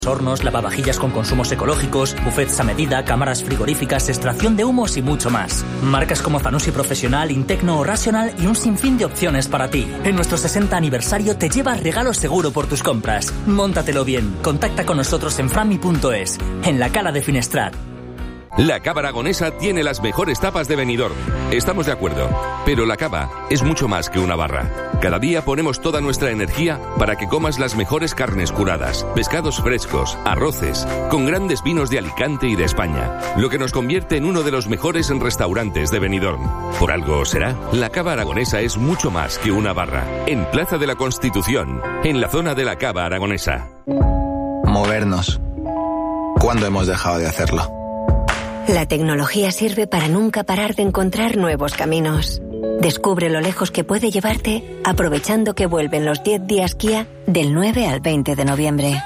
hornos, lavavajillas con consumos ecológicos, buffets a medida, cámaras frigoríficas, extracción de humos y mucho más. Marcas como Zanussi Profesional, Intecno o Rational y un sinfín de opciones para ti. En nuestro 60 aniversario te llevas regalo seguro por tus compras. Móntatelo bien. Contacta con nosotros en frami.es, en la Cala de Finestrat. La Cava Aragonesa tiene las mejores tapas de Benidorm. Estamos de acuerdo, pero la cava es mucho más que una barra. Cada día ponemos toda nuestra energía para que comas las mejores carnes curadas, pescados frescos, arroces, con grandes vinos de Alicante y de España, lo que nos convierte en uno de los mejores restaurantes de Benidorm. Por algo será, la Cava Aragonesa es mucho más que una barra. En Plaza de la Constitución, en la zona de la Cava Aragonesa. Movernos. ¿Cuándo hemos dejado de hacerlo? La tecnología sirve para nunca parar de encontrar nuevos caminos. Descubre lo lejos que puede llevarte aprovechando que vuelven los 10 días Kia del 9 al 20 de noviembre.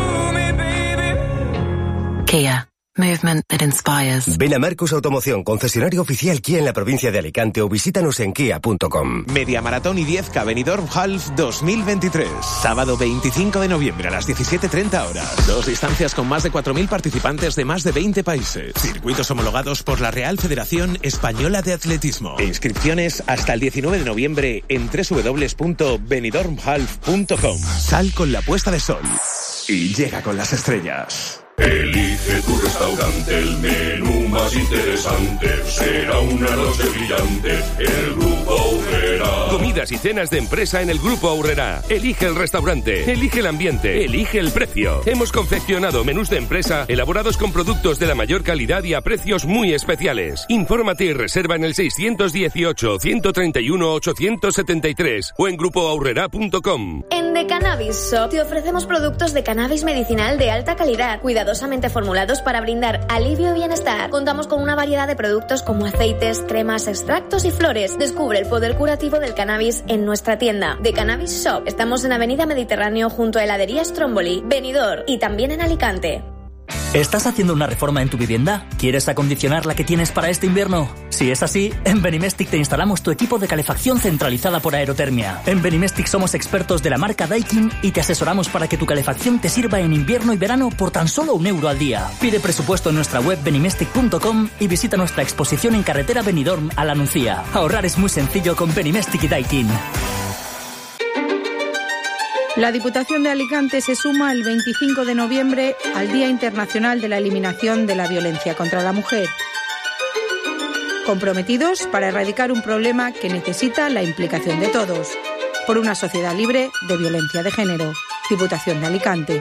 Kia. Movement that inspires. Ven a Marcus Automoción, concesionario oficial Kia en la provincia de Alicante, o visítanos en kia.com. Media Maratón y 10K Benidorm Half 2023. Sábado 25 de noviembre a las 17:30 horas. 2 distancias con más de 4.000 participantes de más de 20 países. Circuitos homologados por la Real Federación Española de Atletismo. Inscripciones hasta el 19 de noviembre en www.benidormhalf.com. Sal con la puesta de sol y llega con las estrellas. Elige tu restaurante, el menú más interesante. Será una noche brillante, el Grupo Aurrera. Comidas y cenas de empresa en el Grupo Aurrera. Elige el restaurante, elige el ambiente, elige el precio. Hemos confeccionado menús de empresa elaborados con productos de la mayor calidad y a precios muy especiales. Infórmate y reserva en el 618-131-873 o en grupoaurrera.com. En The Cannabis Shop te ofrecemos productos de cannabis medicinal de alta calidad, cuidadosamente formulados para brindar alivio y bienestar. Contamos con una variedad de productos como aceites, cremas, extractos y flores. Descubre el poder curativo del cannabis en nuestra tienda The Cannabis Shop. Estamos en Avenida Mediterráneo junto a Heladería Stromboli, Benidorm y también en Alicante. ¿Estás haciendo una reforma en tu vivienda? ¿Quieres acondicionar la que tienes para este invierno? Si es así, en Benimestic te instalamos tu equipo de calefacción centralizada por aerotermia. En Benimestic somos expertos de la marca Daikin y te asesoramos para que tu calefacción te sirva en invierno y verano por tan solo €1 al día. Pide presupuesto en nuestra web benimestic.com y visita nuestra exposición en carretera Benidorm a La Nucía. Ahorrar es muy sencillo con Benimestic y Daikin. La Diputación de Alicante se suma el 25 de noviembre al Día Internacional de la Eliminación de la Violencia contra la Mujer. Comprometidos para erradicar un problema que necesita la implicación de todos. Por una sociedad libre de violencia de género. Diputación de Alicante.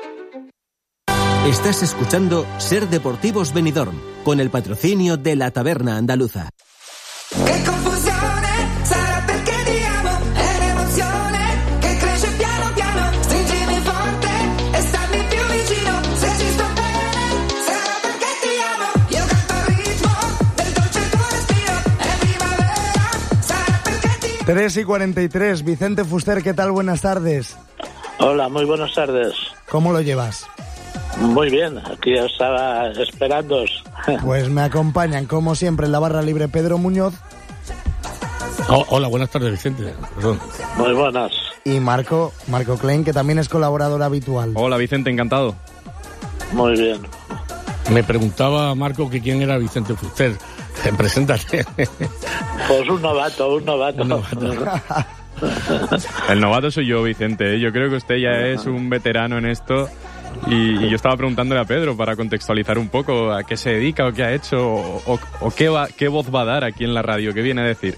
Estás escuchando Ser Deportivos Benidorm, con el patrocinio de la Taberna Andaluza. Tres y 43, Vicente Fuster, ¿qué tal? Buenas tardes. Hola, muy buenas tardes. ¿Cómo lo llevas? Muy bien, aquí estaba esperándoos. Pues me acompañan, como siempre, en la barra libre Pedro Muñoz. Hola, buenas tardes, Vicente. Perdón. Muy buenas. Y Marco Klein, que también es colaborador habitual. Hola, Vicente, encantado. Muy bien. Me preguntaba Marco que quién era Vicente Fuster. Preséntate. Pues un novato. El novato soy yo, Vicente. Yo creo que usted ya es un veterano en esto. Y yo estaba preguntándole a Pedro para contextualizar un poco a qué se dedica o qué ha hecho o qué voz va a dar aquí en la radio, qué viene a decir.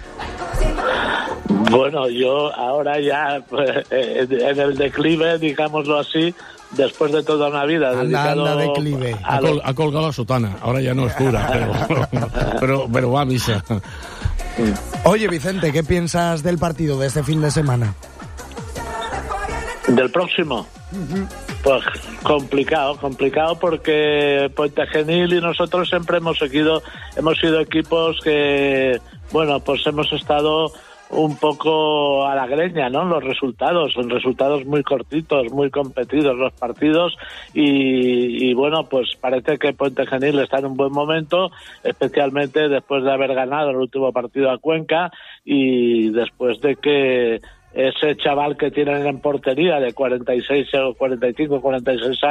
Bueno, yo ahora ya en el declive, digámoslo así, después de toda una vida dedicado declive. Ha colgado la sotana, ahora ya no es cura, pero va a misa. Oye, Vicente, ¿qué piensas del partido de este fin de semana? ¿Del próximo? Pues complicado porque Puente Genil y nosotros siempre hemos sido equipos que, bueno, pues hemos estado un poco a la greña, ¿no? Los resultados, son resultados muy cortitos, muy competidos los partidos y bueno, pues parece que Puente Genil está en un buen momento, especialmente después de haber ganado el último partido a Cuenca y después de que ese chaval que tienen en portería de 45, 46 años,